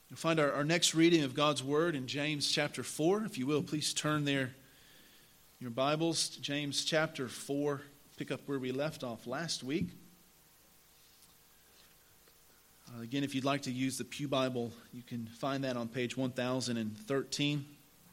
You'll find our next reading of God's Word in James chapter 4. If you will, please turn there your Bibles to James chapter 4. Pick up where we left off last week. Again, if you'd like to use the Pew Bible, you can find that on page 1013.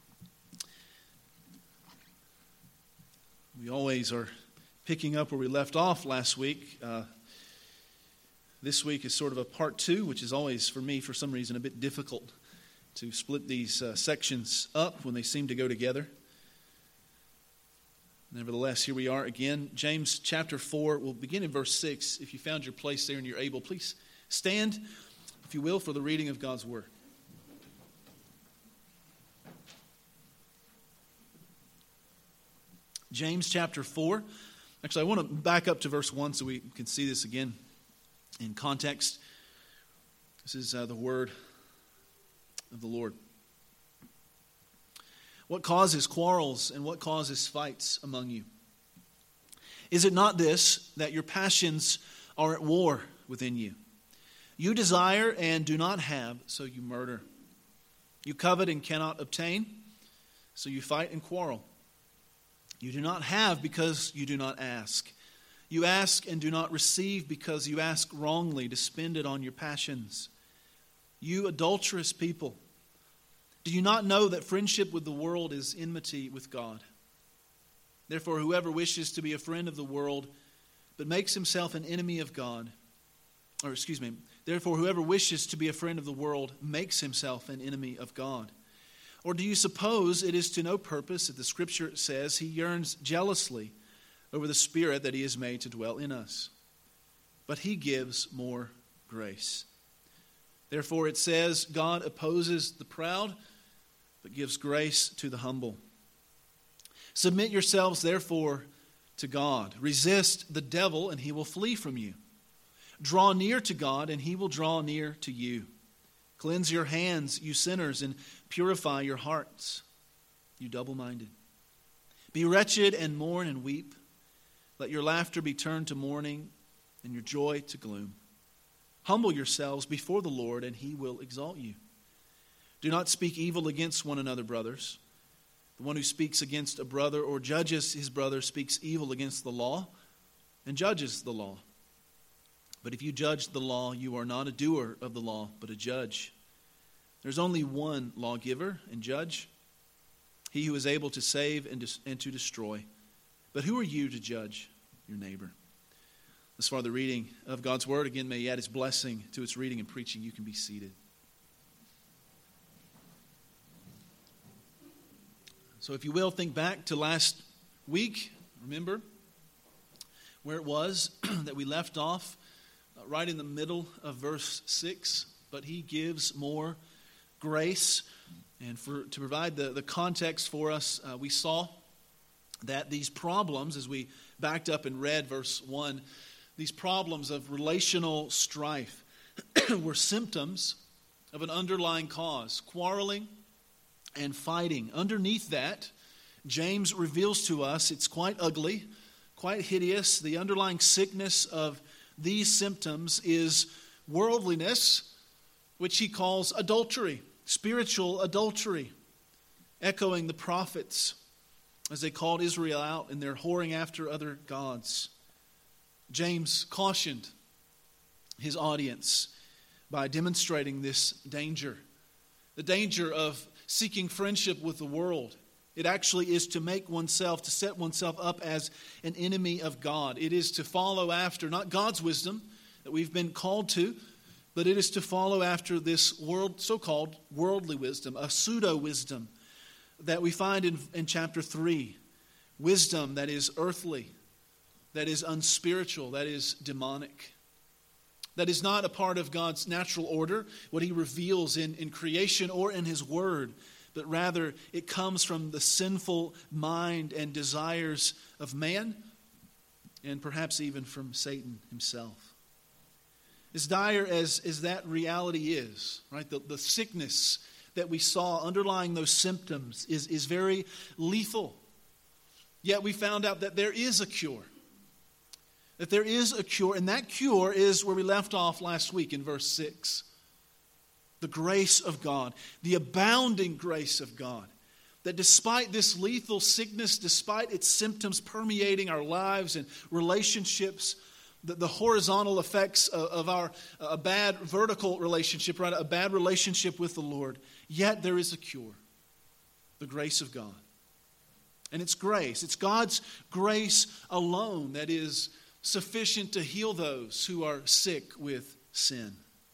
We always are picking up where we left off last week. This week is sort of a part two, which is always, for me, for some reason, a bit difficult to split these sections up when they seem to go together. Nevertheless, here we are again. James chapter 4, we'll begin in verse 6. If you found your place there and you're able, please stand, if you will, for the reading of God's Word. James chapter 4. Actually, I want to back up to verse 1 so we can see this again in context. This is the word of the Lord. What causes quarrels and what causes fights among you? Is it not this, that your passions are at war within you? You desire and do not have, so you murder. You covet and cannot obtain, so you fight and quarrel. You do not have because you do not ask. You ask and do not receive because you ask wrongly to spend it on your passions. You adulterous people, do you not know that friendship with the world is enmity with God? Therefore, whoever wishes to be a friend of the world but makes himself an enemy of God, therefore whoever wishes to be a friend of the world makes himself an enemy of God. Or do you suppose it is to no purpose that the Scripture says he yearns jealously over the Spirit that he has made to dwell in us? But he gives more grace. Therefore it says, God opposes the proud, but gives grace to the humble. Submit yourselves therefore to God. Resist the devil, and he will flee from you. Draw near to God, and he will draw near to you. Cleanse your hands, you sinners, and purify your hearts, you double-minded. Be wretched and mourn and weep. Let your laughter be turned to mourning and your joy to gloom. Humble yourselves before the Lord, and he will exalt you. Do not speak evil against one another, brothers. The one who speaks against a brother or judges his brother speaks evil against the law and judges the law. But if you judge the law, you are not a doer of the law, but a judge. There's only one lawgiver and judge, he who is able to save and to destroy. But who are you to judge your neighbor? As far as the reading of God's Word, again, may he add his blessing to its reading and preaching. You can be seated. So if you will, think back to last week. Remember where it was that we left off, right in the middle of verse 6. But he gives more grace. And to provide the context for us, we saw that these problems, as we backed up and read verse 1, these problems of relational strife were symptoms of an underlying cause, quarreling and fighting. Underneath that, James reveals to us it's quite ugly, quite hideous. The underlying sickness of these symptoms is worldliness, which he calls adultery, spiritual adultery, echoing the prophets as they called Israel out in their whoring after other gods. James cautioned his audience by demonstrating this danger, the danger of seeking friendship with the world. It actually is to make oneself, to set oneself up as an enemy of God. It is to follow after, not God's wisdom that we've been called to, but it is to follow after this so-called worldly wisdom, a pseudo-wisdom that we find in chapter 3. Wisdom that is earthly, that is unspiritual, that is demonic. That is not a part of God's natural order, what he reveals in creation or in his word, but rather it comes from the sinful mind and desires of man, and perhaps even from Satan himself. As dire as that reality is, right? The sickness that we saw underlying those symptoms is very lethal. Yet we found out that there is a cure. That there is a cure, and that cure is where we left off last week in verse 6. The grace of God, the abounding grace of God, that despite this lethal sickness, despite its symptoms permeating our lives and relationships, the horizontal effects of a bad vertical relationship, right? A bad relationship with the Lord, yet there is a cure. The grace of God. And it's grace. It's God's grace alone that is sufficient to heal those who are sick with sin.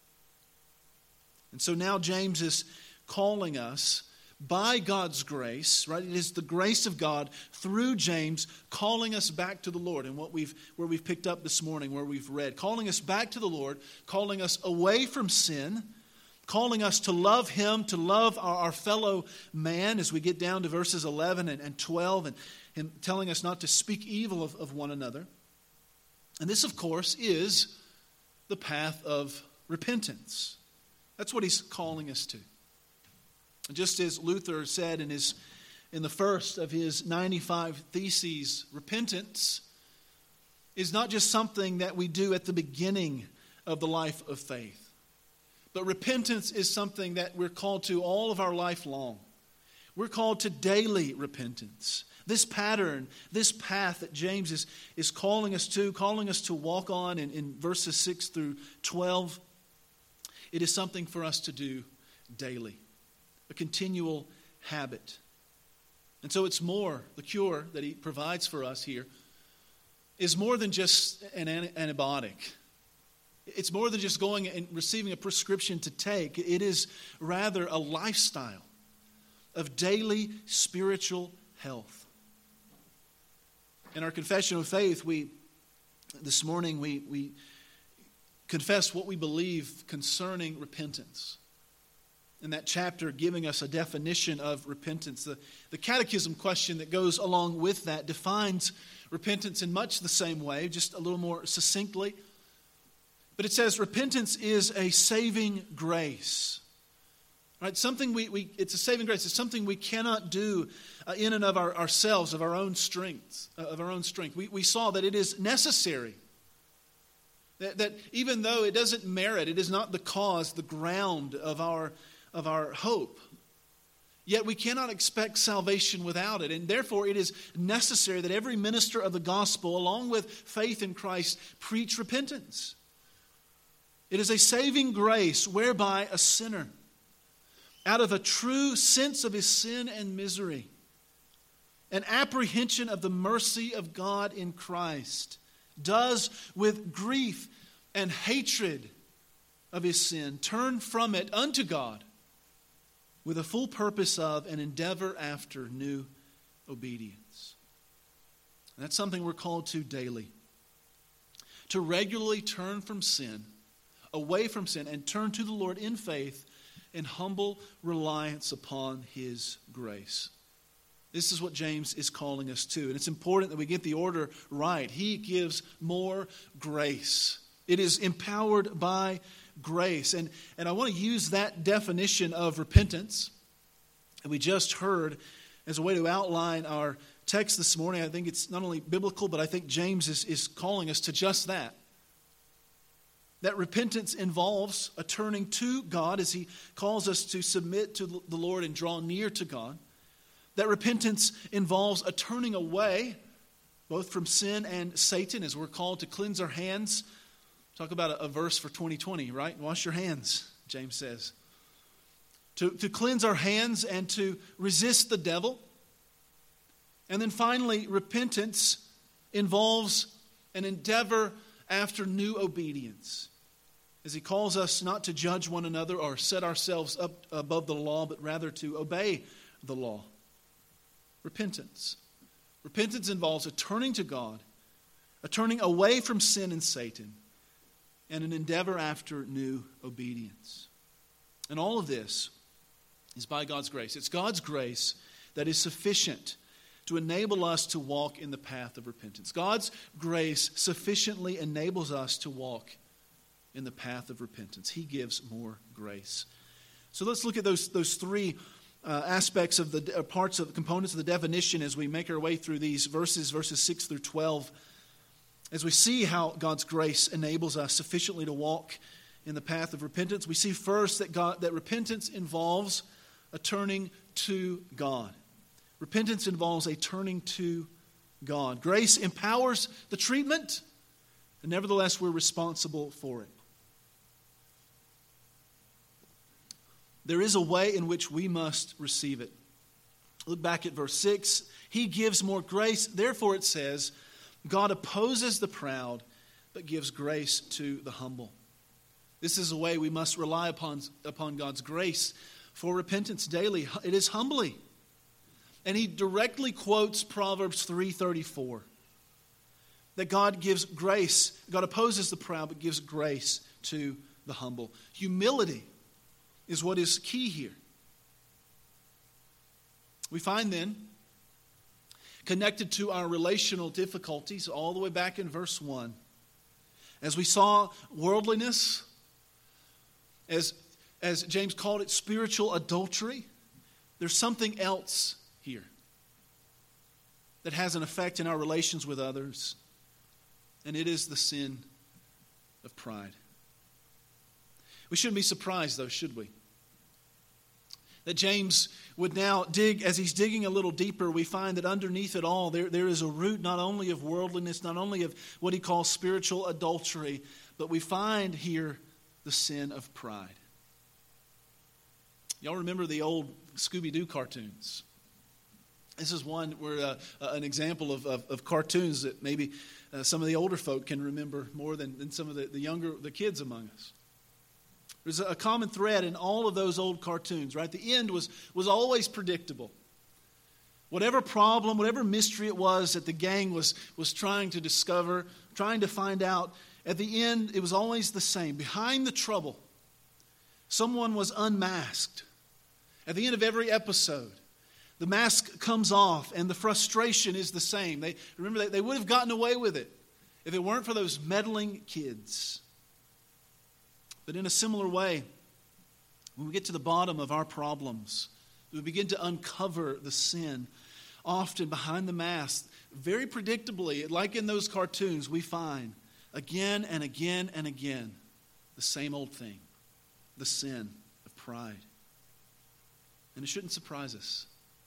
And so now James is calling us by God's grace, right? It is the grace of God through James calling us back to the Lord. And where we've picked up this morning, where we've read, calling us back to the Lord, calling us away from sin, calling us to love Him, to love our fellow man as we get down to verses 11 and 12, and telling us not to speak evil of one another. And this, of course, is the path of repentance. That's what he's calling us to. Just as Luther said in the first of his 95 Theses, repentance is not just something that we do at the beginning of the life of faith, but repentance is something that we're called to all of our life long. We're called to daily repentance. This pattern, this path that James is calling us to walk on in verses 6 through 12, it is something for us to do daily, a continual habit. And so it's more, the cure that he provides for us here is more than just an antibiotic. It's more than just going and receiving a prescription to take. It is rather a lifestyle of daily spiritual health. In our confession of faith, this morning we confess what we believe concerning repentance. In that chapter, giving us a definition of repentance. The catechism question that goes along with that defines repentance in much the same way, just a little more succinctly. But it says repentance is a saving grace. Right? Something it's a saving grace. It's something we cannot do in and of ourselves, of our own strength. We saw that it is necessary. That even though it doesn't merit, it is not the cause, the ground of our hope. Yet we cannot expect salvation without it. And therefore it is necessary that every minister of the gospel, along with faith in Christ, preach repentance. It is a saving grace whereby a sinner, out of a true sense of his sin and misery, an apprehension of the mercy of God in Christ, does with grief and hatred of his sin turn from it unto God with a full purpose of and endeavor after new obedience. And that's something we're called to daily. To regularly turn from sin, away from sin, and turn to the Lord in faith in humble reliance upon His grace. This is what James is calling us to. And it's important that we get the order right. He gives more grace. It is empowered by grace. And I want to use that definition of repentance that we just heard as a way to outline our text this morning. I think it's not only biblical, but I think James is calling us to just that. That repentance involves a turning to God as he calls us to submit to the Lord and draw near to God. That repentance involves a turning away, both from sin and Satan, as we're called to cleanse our hands. Talk about a verse for 2020, right? Wash your hands, James says. To cleanse our hands and to resist the devil. And then finally, repentance involves an endeavor after new obedience, as he calls us not to judge one another or set ourselves up above the law, but rather to obey the law. Repentance. Repentance involves a turning to God, a turning away from sin and Satan, and an endeavor after new obedience. And all of this is by God's grace. It's God's grace that is sufficient to enable us to walk in the path of repentance. God's grace sufficiently enables us to walk in the path of repentance. He gives more grace. So let's look at those three aspects of the parts of the components of the definition as we make our way through these verses 6 through 12, as we see how God's grace enables us sufficiently to walk in the path of repentance. We see first that repentance involves a turning to God. Repentance involves a turning to God. Grace empowers the treatment, and nevertheless we're responsible for it. There is a way in which we must receive it. Look back at verse 6. He gives more grace. Therefore it says, God opposes the proud, but gives grace to the humble. This is a way we must rely upon God's grace for repentance daily. It is humbly. And he directly quotes Proverbs 3:34. That God gives grace. God opposes the proud, but gives grace to the humble. Humility is what is key here. We find then, connected to our relational difficulties, all the way back in verse 1, as we saw worldliness, as James called it, spiritual adultery, there's something else here that has an effect in our relations with others, and it is the sin of pride. We shouldn't be surprised, though, should we? That James would now dig, as he's digging a little deeper, we find that underneath it all, there is a root not only of worldliness, not only of what he calls spiritual adultery, but we find here the sin of pride. Y'all remember the old Scooby-Doo cartoons? This is one where an example of cartoons that maybe some of the older folk can remember more than some of the kids among us. There's a common thread in all of those old cartoons, right? The end was always predictable. Whatever problem, whatever mystery it was that the gang was trying to discover, trying to find out, at the end it was always the same. Behind the trouble, someone was unmasked. At the end of every episode, the mask comes off and the frustration is the same. They would have gotten away with it if it weren't for those meddling kids. But in a similar way, when we get to the bottom of our problems, we begin to uncover the sin. Often behind the mask, very predictably, like in those cartoons, we find again and again and again the same old thing, the sin of pride. And it shouldn't surprise us.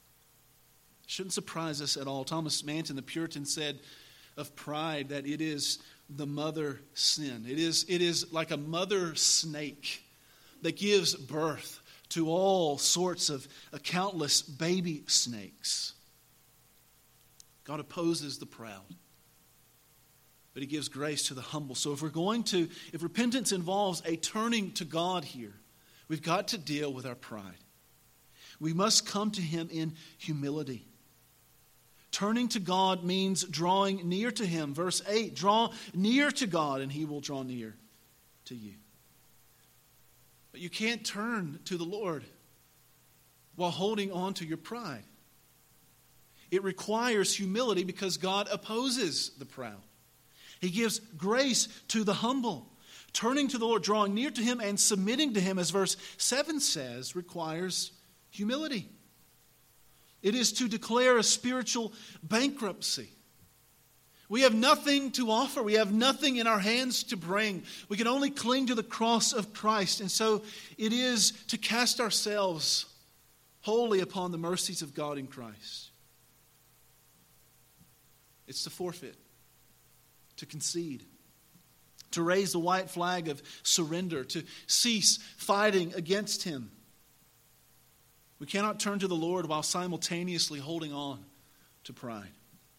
It shouldn't surprise us at all. Thomas Manton, the Puritan, said of pride that it is the mother sin. It is like a mother snake that gives birth to all sorts of countless baby snakes. God opposes the proud, but he gives grace to the humble. So if repentance involves a turning to God here, we've got to deal with our pride. We must come to him in humility. Turning to God means drawing near to him. Verse 8, draw near to God and he will draw near to you. But you can't turn to the Lord while holding on to your pride. It requires humility because God opposes the proud. He gives grace to the humble. Turning to the Lord, drawing near to him and submitting to him, as verse 7 says, requires humility. It is to declare a spiritual bankruptcy. We have nothing to offer. We have nothing in our hands to bring. We can only cling to the cross of Christ. And so it is to cast ourselves wholly upon the mercies of God in Christ. It's to forfeit, to concede, to raise the white flag of surrender, to cease fighting against him. We cannot turn to the Lord while simultaneously holding on to pride.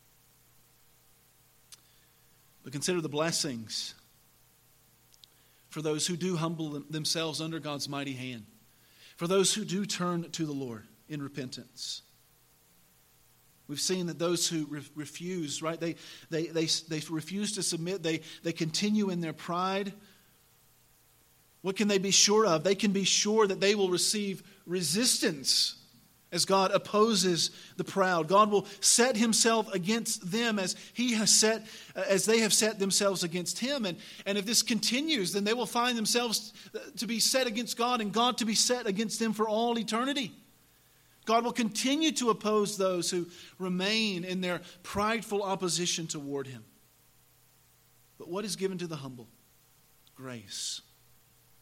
But consider the blessings for those who do humble themselves under God's mighty hand, for those who do turn to the Lord in repentance. We've seen that those who refuse, right? They refuse to submit. They continue in their pride. What can they be sure of? They can be sure that they will receive resistance as God opposes the proud. God will set himself against them as they have set themselves against him. And if this continues, then they will find themselves to be set against God and God to be set against them for all eternity. God will continue to oppose those who remain in their prideful opposition toward him. But what is given to the humble? Grace.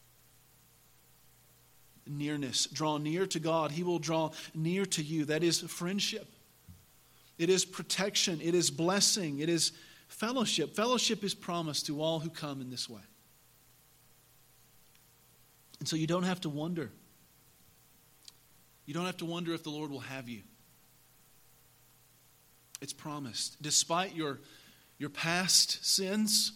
nearness. Draw near to God, He will draw near to you. That is friendship. It is protection. It is blessing. It is fellowship. Fellowship is promised to all who come in this way. And so you don't have to wonder. You don't have to wonder if the Lord will have you. It's promised. Despite your past sins,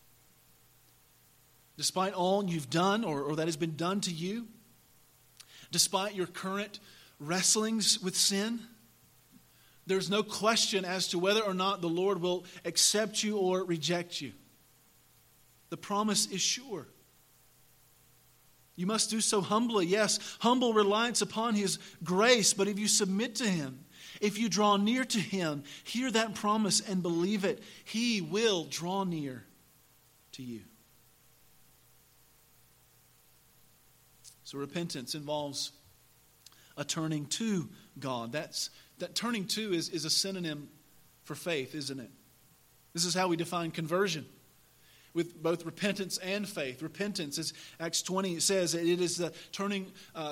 despite all you've done or that has been done to you, despite your current wrestlings with sin, there's no question as to whether or not the Lord will accept you or reject you. The promise is sure. You must do so humbly. Yes, humble reliance upon His grace, but if you submit to Him, if you draw near to Him, hear that promise and believe it, He will draw near to you. So repentance involves a turning to God. That turning to is a synonym for faith, isn't it? This is how we define conversion, with both repentance and faith. Repentance, as Acts 20 says, it is the turning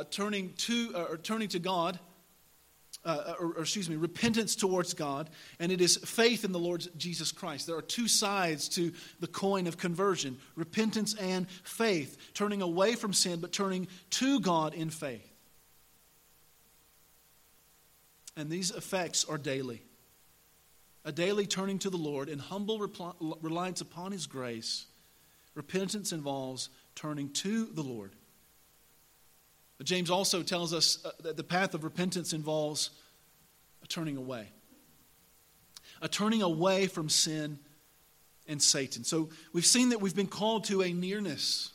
to God, repentance towards God, and it is faith in the Lord Jesus Christ. There are two sides to the coin of conversion: repentance and faith, turning away from sin but turning to God in faith. And these effects are daily. A daily turning to the Lord in humble reliance upon His grace. Repentance involves turning to the Lord. But James also tells us that the path of repentance involves a turning away. A turning away from sin and Satan. So we've seen that we've been called to a nearness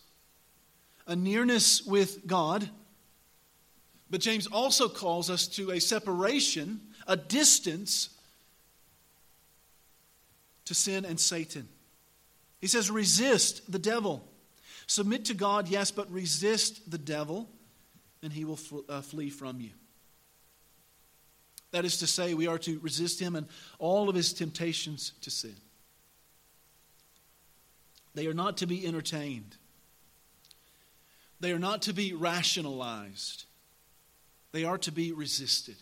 with God. But James also calls us to a separation, a distance to sin and Satan. He says, resist the devil. Submit to God, yes, but resist the devil, and he will flee from you. That is to say, we are to resist him and all of his temptations to sin. They are not to be entertained. They are not to be rationalized. They are to be resisted.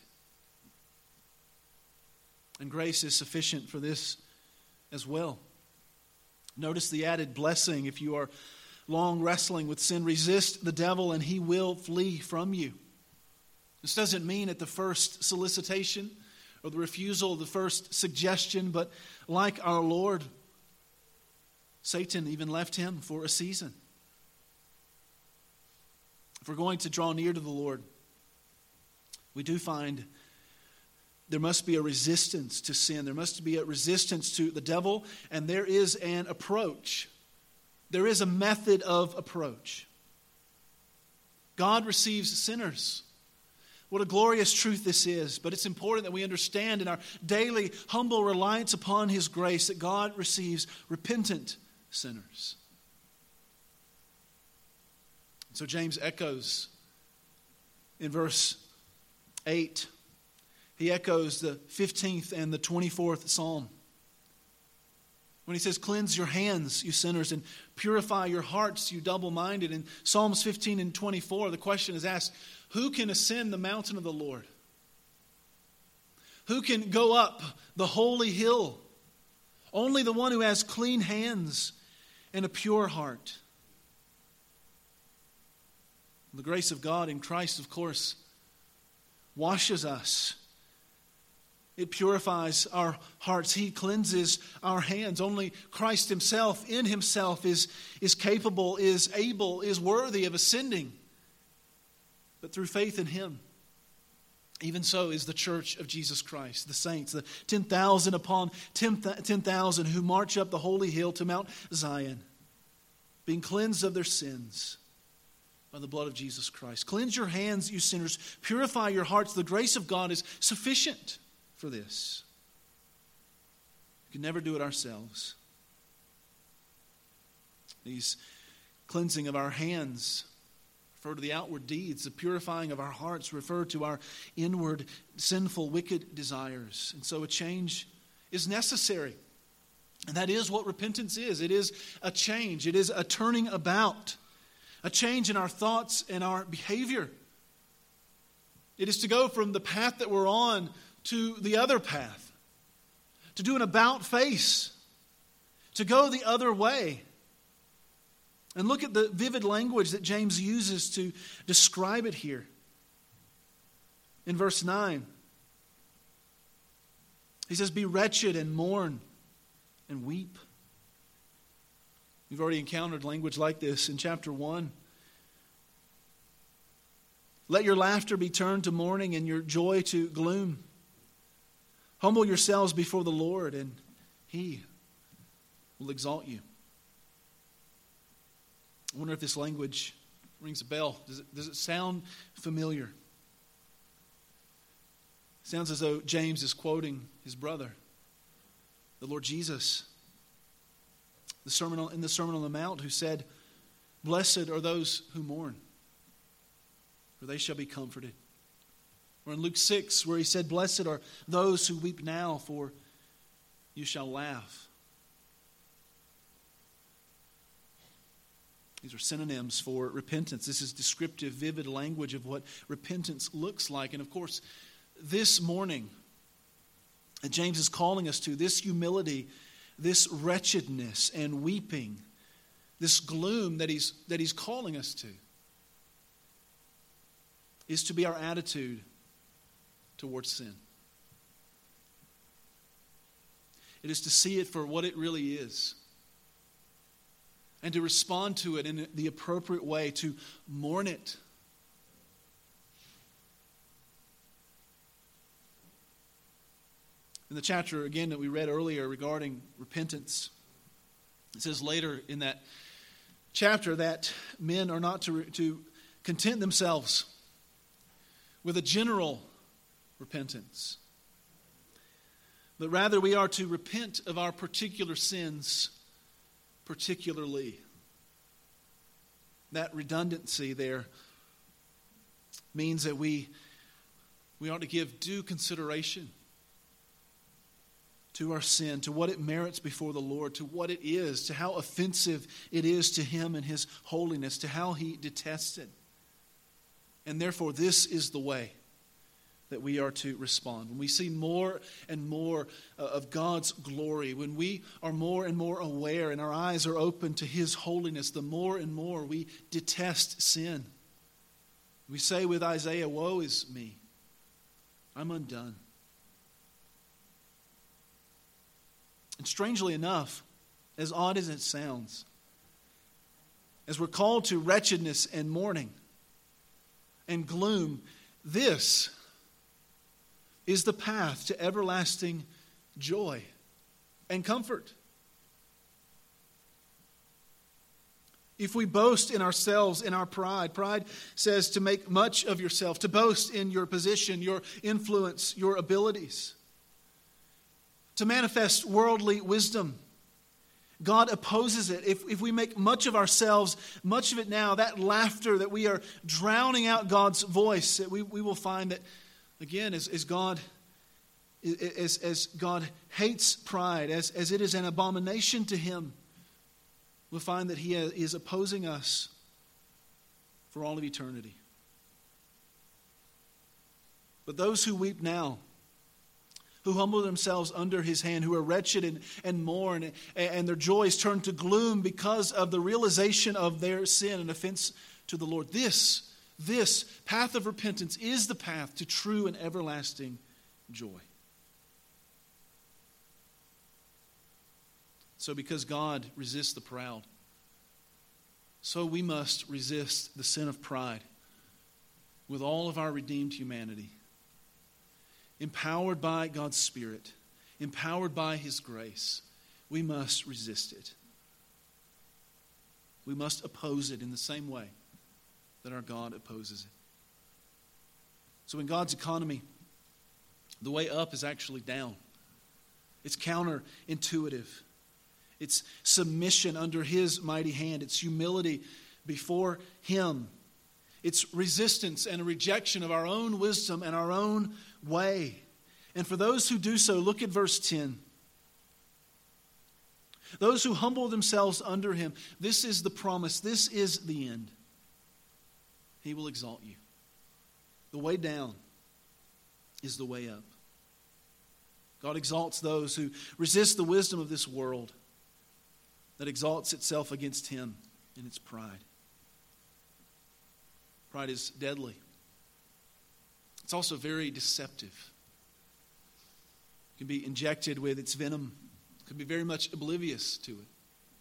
And grace is sufficient for this as well. Notice the added blessing if you are long wrestling with sin. Resist the devil and he will flee from you. This doesn't mean at the first solicitation or the refusal of the first suggestion, but like our Lord, Satan even left him for a season. If we're going to draw near to the Lord, we do find there must be a resistance to sin. There must be a resistance to the devil, and there is an approach. There is a method of approach. God receives sinners. What a glorious truth this is. But it's important that we understand in our daily humble reliance upon His grace that God receives repentant sinners. So James echoes in verse 8. He echoes the 15th and the 24th Psalm. When he says, cleanse your hands, you sinners, and purify your hearts, you double-minded. In Psalms 15 and 24, the question is asked, who can ascend the mountain of the Lord? Who can go up the holy hill? Only the one who has clean hands and a pure heart. The grace of God in Christ, of course, washes us. It purifies our hearts. He cleanses our hands. Only Christ Himself, in Himself, is capable, is able, is worthy of ascending. But through faith in Him, even so is the church of Jesus Christ, the saints, the 10,000 upon 10,000 who march up the holy hill to Mount Zion, being cleansed of their sins by the blood of Jesus Christ. Cleanse your hands, you sinners. Purify your hearts. The grace of God is sufficient for this. We can never do it ourselves. These cleansing of our hands refer to the outward deeds. The purifying of our hearts refer to our inward sinful, wicked desires. And so a change is necessary. And that is what repentance is. It is a change. It is a turning about. A change in our thoughts and our behavior. It is to go from the path that we're on to the other path. To do an about face. To go the other way. And look at the vivid language that James uses to describe it here. In verse 9, he says, "Be wretched and mourn and weep." We've already encountered language like this in chapter 1. "Let your laughter be turned to mourning and your joy to gloom. Humble yourselves before the Lord, and He will exalt you." I wonder if this language rings a bell. Does it sound familiar? It sounds as though James is quoting his brother, the Lord Jesus, in the Sermon on the Mount, who said, "Blessed are those who mourn, for they shall be comforted." Or in Luke 6, where he said, "Blessed are those who weep now, for you shall laugh." These are synonyms for repentance. This is descriptive, vivid language of what repentance looks like. And of course, this morning, James is calling us to this humility, this wretchedness and weeping, this gloom that he's calling us to, is to be our attitude towards sin. It is to see it for what it really is, and to respond to it in the appropriate way, to mourn it. In the chapter, again, that we read earlier regarding repentance, it says later in that chapter that men are not to content themselves with a general repentance, but rather we are to repent of our particular sins particularly. That redundancy there means that we ought to give due consideration to our sin, to what it merits before the Lord, to what it is, to how offensive it is to Him and His holiness, to how He detests it. And therefore, this is the way that we are to respond. When we see more and more of God's glory, when we are more and more aware and our eyes are open to His holiness, the more and more we detest sin. We say with Isaiah, "Woe is me, I'm undone." And strangely enough, as odd as it sounds, as we're called to wretchedness and mourning and gloom, this is the path to everlasting joy and comfort. If we boast in ourselves, in our pride says to make much of yourself, to boast in your position, your influence, your abilities, to manifest worldly wisdom. God opposes it. If we make much of ourselves, much of it now, that laughter that we are drowning out God's voice, that we will find that, again, as God hates pride, as it is an abomination to Him, we'll find that He is opposing us for all of eternity. But those who weep now, who humble themselves under His hand, who are wretched and mourn, and their joy is turned to gloom because of the realization of their sin and offense to the Lord, this path of repentance is the path to true and everlasting joy. So because God resists the proud, so we must resist the sin of pride with all of our redeemed humanity. Empowered by God's Spirit, empowered by His grace, we must resist it. We must oppose it in the same way that our God opposes it. So in God's economy, the way up is actually down. It's counterintuitive. It's submission under His mighty hand. It's humility before Him. It's resistance and a rejection of our own wisdom and our own way. And for those who do so, look at verse 10. Those who humble themselves under Him, this is the promise, this is the end. He will exalt you. The way down is the way up. God exalts those who resist the wisdom of this world that exalts itself against Him in its pride. Pride is deadly. It's also very deceptive. It can be injected with its venom. It can be very much oblivious to it.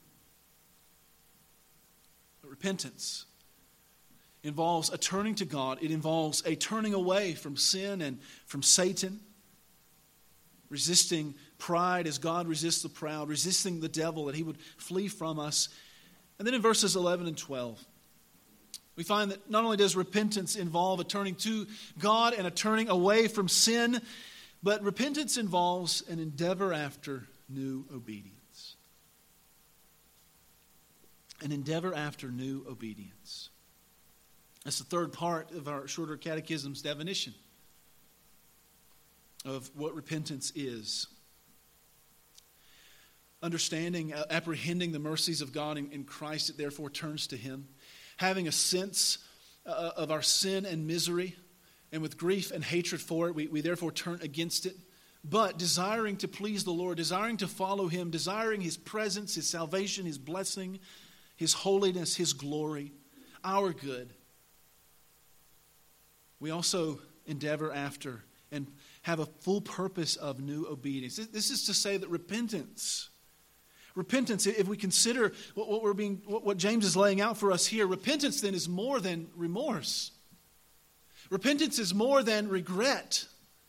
But repentance involves a turning to God. It involves a turning away from sin and from Satan. Resisting pride as God resists the proud. Resisting the devil that he would flee from us. And then in verses 11 and 12, we find that not only does repentance involve a turning to God and a turning away from sin, but repentance involves an endeavor after new obedience. An endeavor after new obedience. That's the third part of our shorter catechism's definition of what repentance is. Understanding, apprehending the mercies of God in Christ, it therefore turns to Him. Having a sense of our sin and misery, and with grief and hatred for it, we therefore turn against it. But desiring to please the Lord, desiring to follow Him, desiring His presence, His salvation, His blessing, His holiness, His glory, our good. We also endeavor after and have a full purpose of new obedience. This is to say that repentance, if we consider what James is laying out for us here, repentance then is more than remorse. Repentance is more than regret.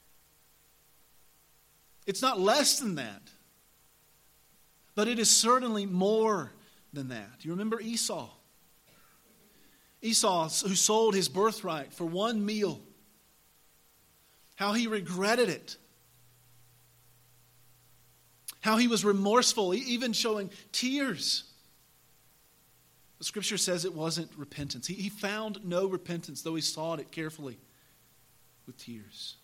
It's not less than that. But it is certainly more than that. You remember Esau? Esau, who sold his birthright for one meal. How he regretted it. How he was remorseful, even showing tears. The Scripture says it wasn't repentance. He found no repentance, though he sought it carefully with tears.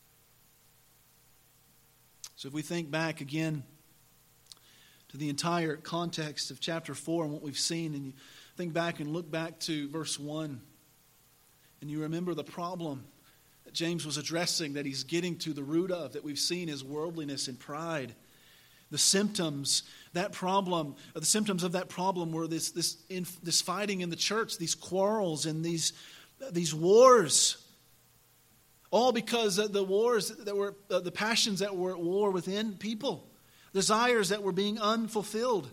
So if we think back again to the entire context of chapter 4 and what we've seen, and you think back and look back to verse 1, and you remember the problem that James was addressing, that he's getting to the root of, that we've seen is worldliness and pride. The symptoms of that problem were this fighting in the church, these quarrels and these wars. All because of the wars that were, the passions that were at war within people. Desires that were being unfulfilled.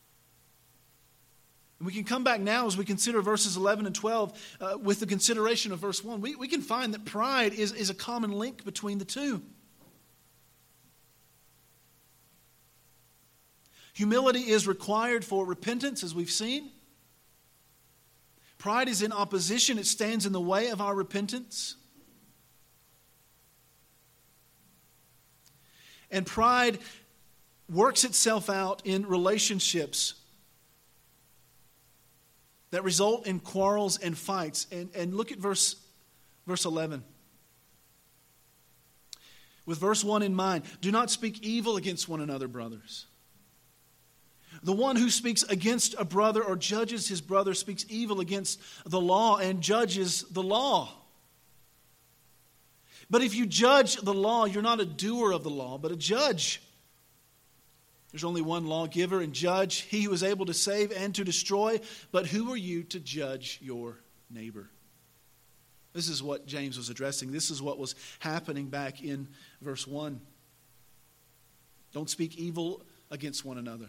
And we can come back now as we consider verses 11 and 12 with the consideration of verse 1. We can find that pride is a common link between the two. Humility is required for repentance, as we've seen. Pride is in opposition. It stands in the way of our repentance. And pride works itself out in relationships that result in quarrels and fights. And look at verse 11. With verse 1 in mind, do not speak evil against one another, brothers. The one who speaks against a brother or judges his brother speaks evil against the law and judges the law. But if you judge the law, you're not a doer of the law, but a judge. There's only one lawgiver and judge, he who is able to save and to destroy. But who are you to judge your neighbor? This is what James was addressing. This is what was happening back in verse 1. Don't speak evil against one another.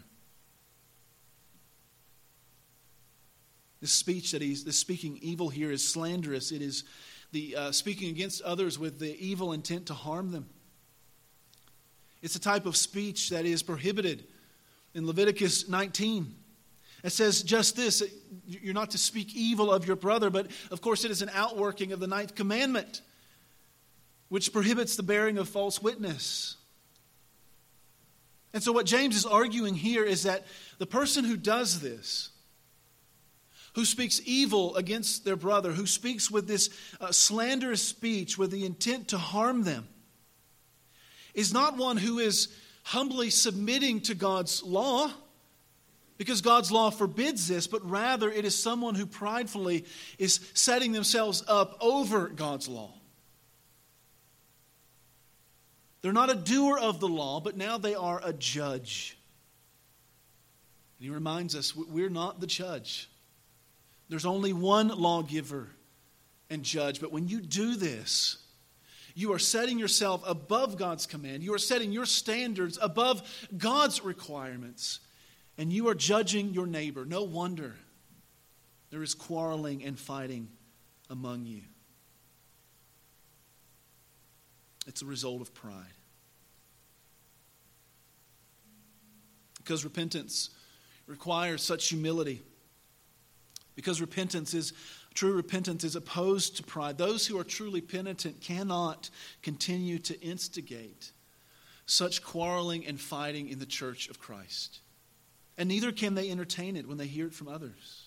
This speaking evil here is slanderous. It is the speaking against others with the evil intent to harm them. It's a type of speech that is prohibited in Leviticus 19. It says just this, you're not to speak evil of your brother, but of course it is an outworking of the 9th commandment, which prohibits the bearing of false witness. And so what James is arguing here is that the person who does this, who speaks evil against their brother, who speaks with this slanderous speech with the intent to harm them, is not one who is humbly submitting to God's law, because God's law forbids this, but rather it is someone who pridefully is setting themselves up over God's law. They're not a doer of the law, but now they are a judge. And he reminds us, we're not the judge. There's only one lawgiver and judge. But when you do this, you are setting yourself above God's command. You are setting your standards above God's requirements. And you are judging your neighbor. No wonder there is quarreling and fighting among you. It's a result of pride. Because repentance requires such humility. Because true repentance is opposed to pride. Those who are truly penitent cannot continue to instigate such quarreling and fighting in the church of Christ. And neither can they entertain it when they hear it from others.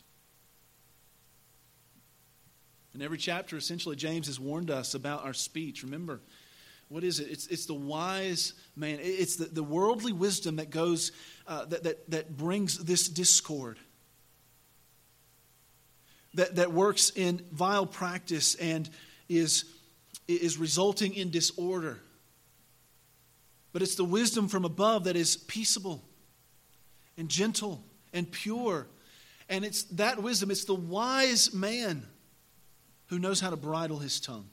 In every chapter, essentially, James has warned us about our speech. Remember, what is it? It's the wise man. It's the worldly wisdom that goes that brings this discord. That works in vile practice and is resulting in disorder. But it's the wisdom from above that is peaceable and gentle and pure. And it's that wisdom, it's the wise man who knows how to bridle his tongue.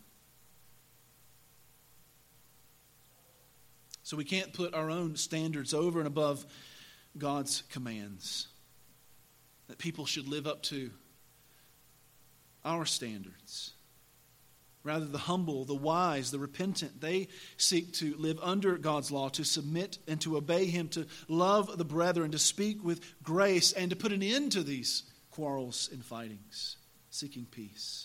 So we can't put our own standards over and above God's commands. That people should live up to our standards. Rather, the humble, the wise, the repentant, they seek to live under God's law, to submit and to obey Him, to love the brethren, to speak with grace, and to put an end to these quarrels and fightings, seeking peace.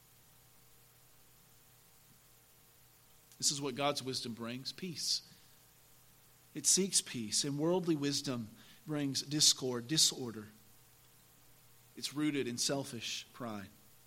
This is what God's wisdom brings, peace. It seeks peace, and worldly wisdom brings discord, disorder. It's rooted in selfish pride.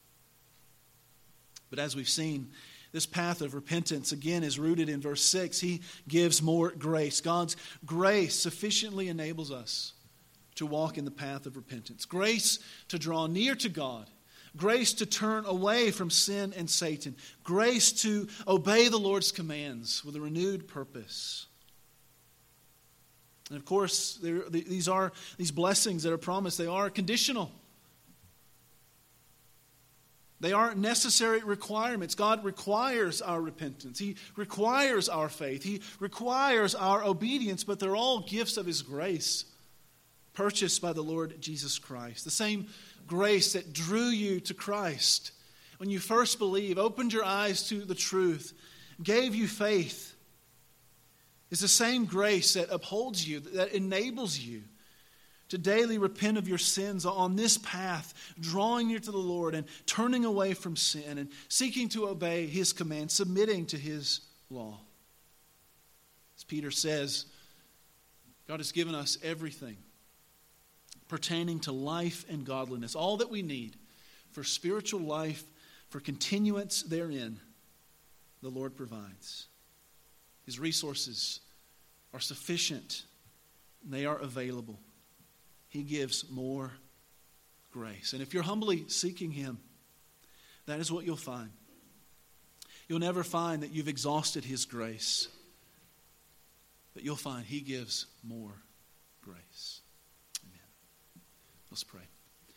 But as we've seen, this path of repentance, again, is rooted in verse 6. He gives more grace. God's grace sufficiently enables us to walk in the path of repentance. Grace to draw near to God. Grace to turn away from sin and Satan. Grace to obey the Lord's commands with a renewed purpose. And of course, these blessings that are promised, they are conditional. They aren't necessary requirements. God requires our repentance. He requires our faith. He requires our obedience, but they're all gifts of His grace, purchased by the Lord Jesus Christ. The same grace that drew you to Christ when you first believed, opened your eyes to the truth, gave you faith, is the same grace that upholds you, that enables you to daily repent of your sins on this path, drawing near to the Lord and turning away from sin and seeking to obey His command, submitting to His law. As Peter says, God has given us everything pertaining to life and godliness, all that we need for spiritual life, for continuance therein, the Lord provides. His resources are sufficient, and they are available. He gives more grace. And if you're humbly seeking Him, that is what you'll find. You'll never find that you've exhausted His grace, but you'll find He gives more grace. Amen. Let's pray.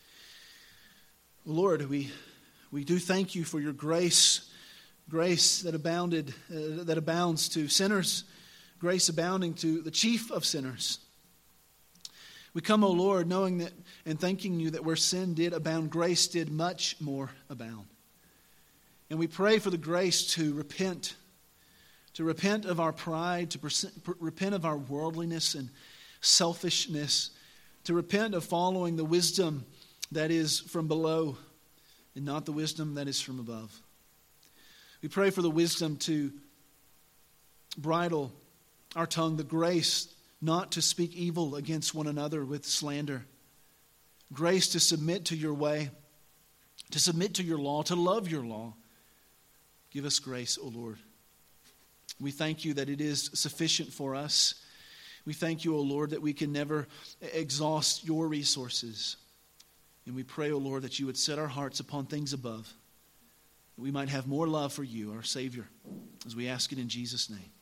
Lord, we do thank You for Your grace that abounds to sinners, grace abounding to the chief of sinners. We come, O Lord, knowing that and thanking You that where sin did abound, grace did much more abound. And we pray for the grace to repent of our pride, to repent of our worldliness and selfishness, to repent of following the wisdom that is from below and not the wisdom that is from above. We pray for the wisdom to bridle our tongue, the grace not to speak evil against one another with slander. Grace to submit to Your way, to submit to Your law, to love Your law. Give us grace, O Lord. We thank You that it is sufficient for us. We thank You, O Lord, that we can never exhaust Your resources. And we pray, O Lord, that You would set our hearts upon things above, that we might have more love for You, our Savior, as we ask it in Jesus' name.